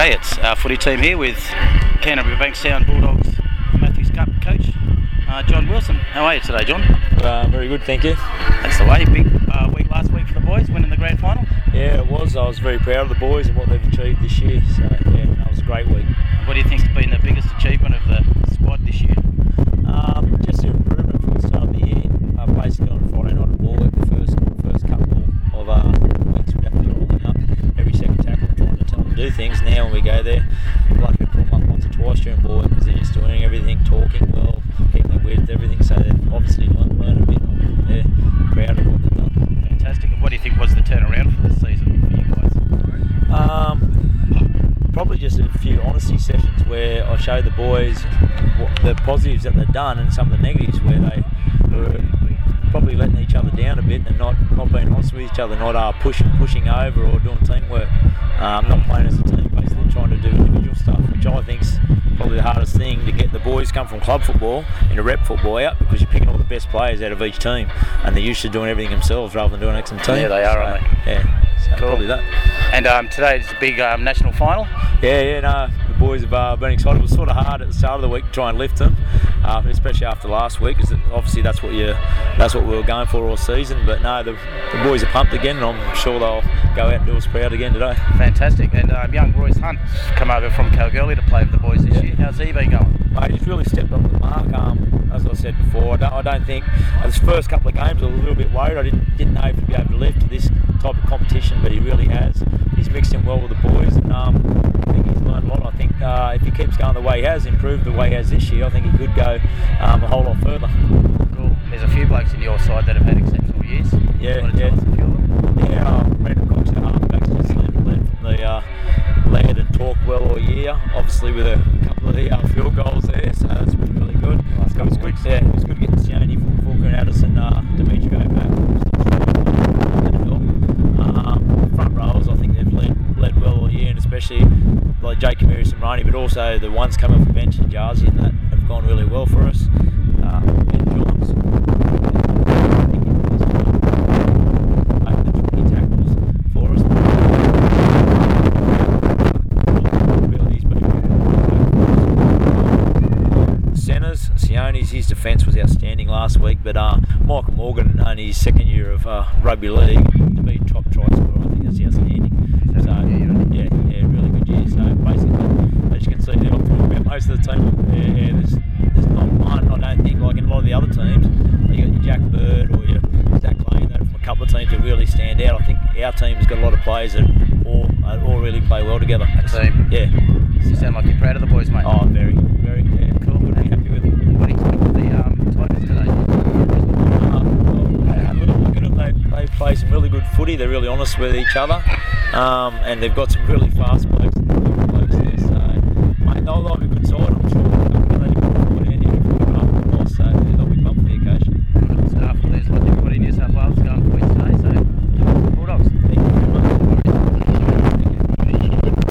G'day, it's our footy team here with Canterbury Bankstown Bulldogs Matthews Cup coach, John Wilson. How are you today, John? Very good, thank you. That's the way. Big week last week for the boys, winning the grand final. Yeah, it was. I was very proud of the boys and what they've achieved this year. So yeah, that was a great week. What do you think's been the biggest achievement of the squad this year? Just the improvement from the start of the year. Basically on a Friday night at ball week, the first couple of weeks we'd have to be rolling up every second tackle, trying to tell them to do things. Now when we go there, we're lucky to pull them up once or twice during ball week because they're just doing everything, talking well, keeping their width, everything. So they've obviously learned a bit. They're proud of what they've done. Fantastic. And what do you think was the turnaround for this season for you guys? Probably just a few honesty sessions where I showed the boys the positives that they've done and some of the negatives where they were probably letting each other down a bit and not being honest with each other, not pushing over or doing teamwork, not playing as a team, basically trying to do individual stuff, which I think's probably the hardest thing to get the boys come from club football into rep football out, because you're picking all the best players out of each team and they're used to doing everything themselves rather than doing it as a team. Yeah, they are, aren't they? Yeah, so cool. Probably that. And today's a big national final. Yeah, the boys have been excited. It was sort of hard at the start of the week to try and lift them, especially after last week, because obviously that's what we were going for all season. But no, the boys are pumped again, and I'm sure they'll go out and do us proud again today. Fantastic. And young Royce Hunt's come over from Kalgoorlie to play with the boys this year. How's he been going? Mate, he's really stepped up the mark. As I said before, I don't think his first couple of games I was a little bit worried. I didn't know if he'd be able to lift this type of competition, but he really has. He's mixed in well with the boys, and I think he's learned a lot. I think if he keeps going the way he has, improved the way he has this year, I think he could go a whole lot further. Cool. There's a few blokes in your side that have had exceptional years. Yeah. Brandon Cox, the halfbacks, just led from the led and talked well all year. Obviously with a couple of the field goals there, so that's been really good. It was good. Yeah, it was good getting Sione, Fulker, and Addison, Demetrio back. Front rows, I think they've led well all year, and especially like Jake Kamiris and Ronnie, but also the ones coming off the bench in Jarzy and that have gone really well for us. Ben Johns, the tricky tackles for us. Centres, Sione's, his defence was outstanding last week, but Michael Morgan, only his second year of rugby league, to be top try scorer, I think that's outstanding. So yeah, really good year. So basically, as you can see, they're not talking about most of the team. There's not one, I don't think, like in a lot of the other teams. You got your Jack Bird or your Zach Lane, that from a couple of teams that really stand out. I think our team's got a lot of players that all really play well together. A team. Yeah. You sound like you're proud of the boys, mate. Oh, very, very. Yeah, cool. Good to be happy with them. What do you expect of the Tigers today? Look at them. They play some really good footy. They're really honest with each other, and they've got some really fast blokes there. So, mate, they'll be a good side, I'm sure.